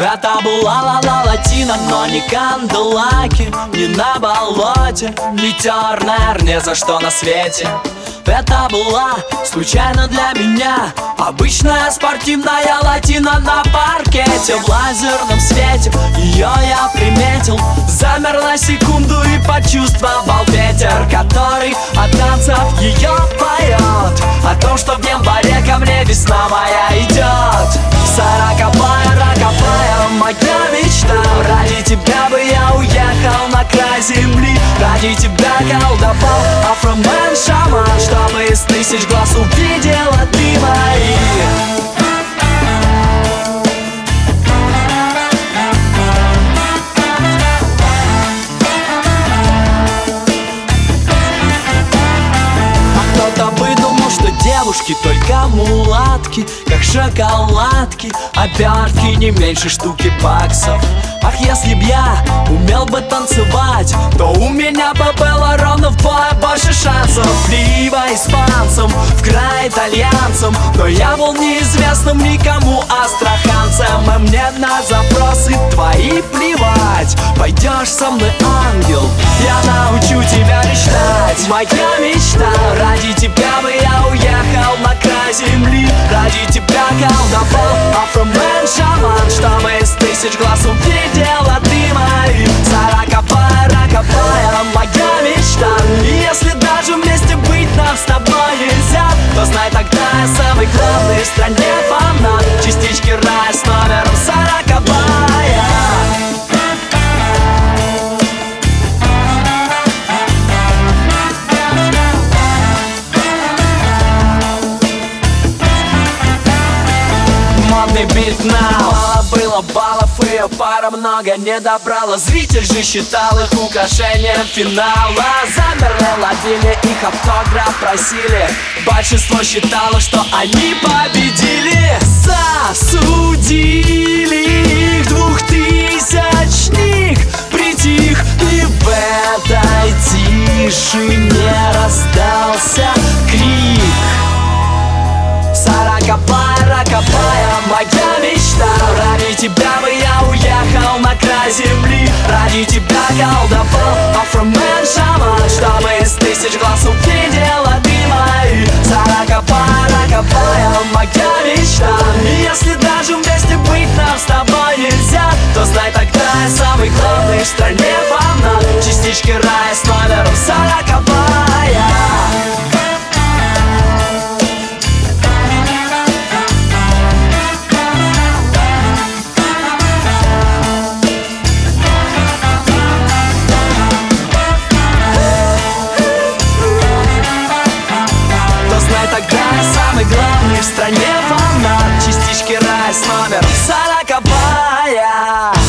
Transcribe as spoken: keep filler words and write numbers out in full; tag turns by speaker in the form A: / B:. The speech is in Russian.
A: Это была ла-ла латина, но не канделаки, не на болоте, не Тернер, ни за что на свете. Это была случайно для меня обычная спортивная латина на паркете. В лазерном свете ее я приметил, замер на секунду и почувствовал ветер, который от танцев ее поет о том, что в январе ко мне весна моя идет. Сороковая, роковая моя мечта, ради тебя бы я уехал на край земли, ради тебя колдовал афромен шаман, чтобы из тысяч глаз увидела ты мои. Девушки только мулатки, как шоколадки, обертки не меньше штуки баксов. Ах, если б я умел бы танцевать, то у меня бы было ровно вдвое больше шансов. Либо испанцам, в край итальянцам, но я был неизвестным никому астраханцам. И мне на запросы твои плевать. Пойдешь со мной, ангел, я научу тебя мечтать. Моя мечта, ради тебя бы я уехал на край земли, ради тебя колдовал афромен шаман, чтобы из тысяч глаз увидела ты мои. Сороковая, роковая моя мечта, и если даже вместе быть нам с тобой нельзя, то знай, тогда я самый главный в стране фанат частички рая с номером сороковая. Модный бит now. Мало было баллов, ее пара много не добрала. Зритель же считал их украшением финала. Замерли, ловили их автограф, просили. Большинство считало, что они победили. Засудили их двухтысячник, притих, и в этой тишине раздался крик. Сороковая, роковая моя мечта, ради тебя бы я уехал на край земли, ради тебя колдовал афромен шаман, чтобы из тысяч глаз увидела ты мои. Сороковая, роковая моя мечта, и если даже вместе быть нам с тобой нельзя, то знай, тогда я самый главный в стране фанат частички рая с номером сороковая. Самый главный в стране фанат частички рая с номером сороковая.